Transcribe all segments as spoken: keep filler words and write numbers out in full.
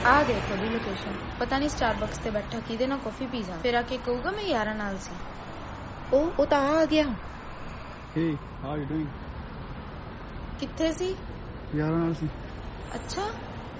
ਆ ਦੇਖੋ ਦੀ ਲੋਕੇਸ਼ਨ। ਪਤਾ ਨਹੀਂ ਸਟਾਰਬਕਸ ਤੇ ਬੈਠਾ ਕਿਹਦੇ ਨਾਲ ਕਾਫੀ ਪੀਜ਼ਾ, ਫਿਰ ਆ ਕੇ ਕਹੂਗਾ ਮੈਂ ਯਾਰਾਂ ਨਾਲ ਸੀ। ਉਹ ਉਹ ਤਾਂ ਆ ਗਿਆ। Hey, how are you doing? ਕਿੱਥੇ ਸੀ? ਯਾਰਾਂ ਨਾਲ ਸੀ। ਅੱਛਾ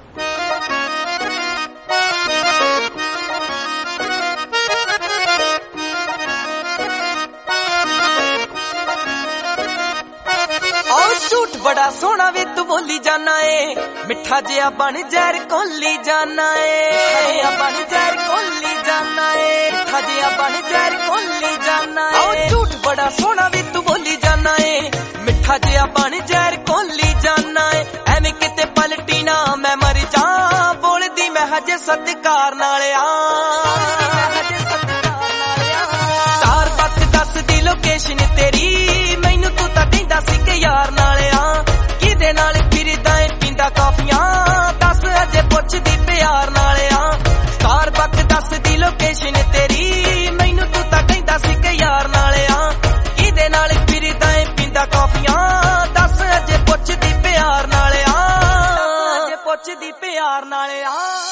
झूठ बड़ा सोना वे तू बोली जाना है, मिठा जिया बन जहर कोली जाना है, बन जहर कोली जाना है, मिठा जिया बन जहर कोली जाना है। झूठ बड़ा सोना वे तू बोली जाना है, मिठा जिया बन जहर कोली जाना है। एवें किते पलटी ना मैं मर जा, बोलदी मैं हजे सत्कार नाल आ, हजे सत्कार नाल आ। स्टारबक्स दस दी लोकेशन तेरी, मैनू तू तां कहंदा सी कि यार नाल आ, किदे नाल फिरदा ऐ पींदा काफियां, दस अजे पुछदी प्यार नाल आ। स्टारबक्स दस दी लोकेशन तेरी, मैनू तू तां कहंदा सी कि यार नाल आ, किदे नाल फिरदा ऐ पींदा काफियां, दस अजे पुछदी प्यार नाल आ, अजे पुछदी प्यार नाल आ।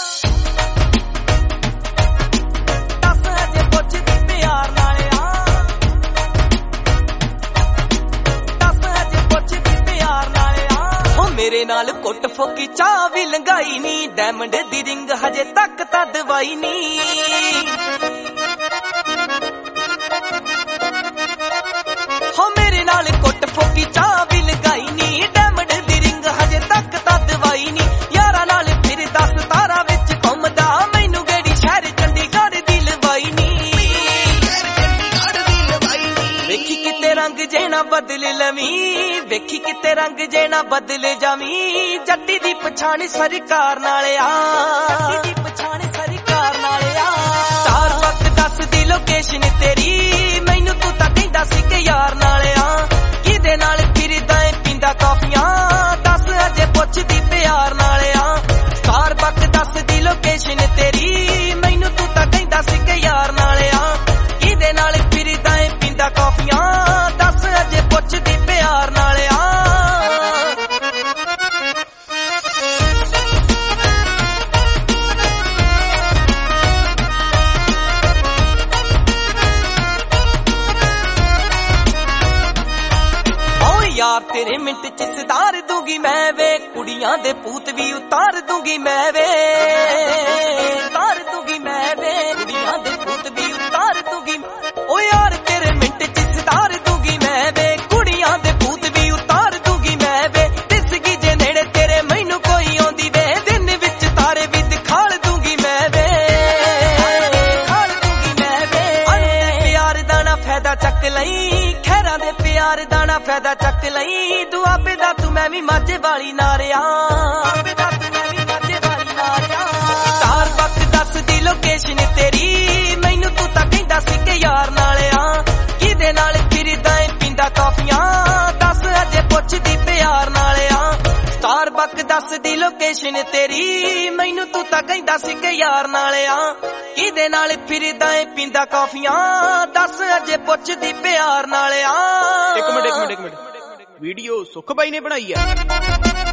मेरे नाल कुट फोकी चाह भी लंगाई नी, डायमंड दी रिंग हजे तक ता दवाई नी। हो मेरे नाल कुट फोकी चाह भी लंगाई नी, डायमंड दी रिंग हजे तक ता दवाई नी। यारा नाल फिर दस तारा विच घुमदा, मैनू गेड़ी शहर चंडीगढ़ दी लवाई नी। वेखी किते रंग जेना बदल लवी, वेखी किते रंग जेना बदल जावी, जट्टी दी पछाण सरकार नाल आ, जट्टी दी पछाण सरकार नाल आ। स्टारबक्स दस दी लोकेशन तेरी, मैनू तू तां कहंदा सी कि यार नाल आ, किदे नाल फिरदा ऐ पींदा काफियां, दस अजे पुछदी प्यार नाल आ। स्टारबक्स दस दी लोकेशन तेरी, मैनू तू तां कहंदा सी कि यार नाल आ, किदे नाल फिरदा ऐ पींदा काफियां, दस अजे पुछदी प्यार नाल आ। यार तेरे मिंट च सितार दूंगी मैं वे, कुड़ियां दे पूत भी उतार दूंगी मैं वे, उतार दूंगी मैं वे, कुड़ियां दे पूत भी उतार दूंगी। ओ यार तेरे मिंट च सितार दूंगी मैं वे, कुड़ियां दे पूत भी उतार दूंगी मैं वे। दिसगी जे नेड़े तेरे मैनू कोई आंदी वे, दिन विच तारे भी दिखाल दूंगी मैं वे, दिखाल दूंगी मैं वे। प्यार दा ना फायदा चक लई, खैरां दे प्यार दा ना फायदा चक लई, दुआबे दा तू मैं भी माझे वाली नारिया, दुआबे दा तू मैं भी माझे वाली नारिया। स्टारबक्स दस दी लोकेशन तेरी, मैनू तू तां कहंदा सी कि यार नाल आ, किदे नाल फिरदा ऐ पींदा काफियां, दस अजे पुछदी प्यार नाल आ। स्टारबक्स दस दी लोकेशन तेरी, मैनू तू तां कहंदा सी कि यार नाल आ, किदे नाल फिरदा ऐ पींदा काफियां, दस अजे पुछदी प्यार नाल आ। एक मिनट एक मिनट एक मिनट वीडियो सुख बाई ने बनाई है।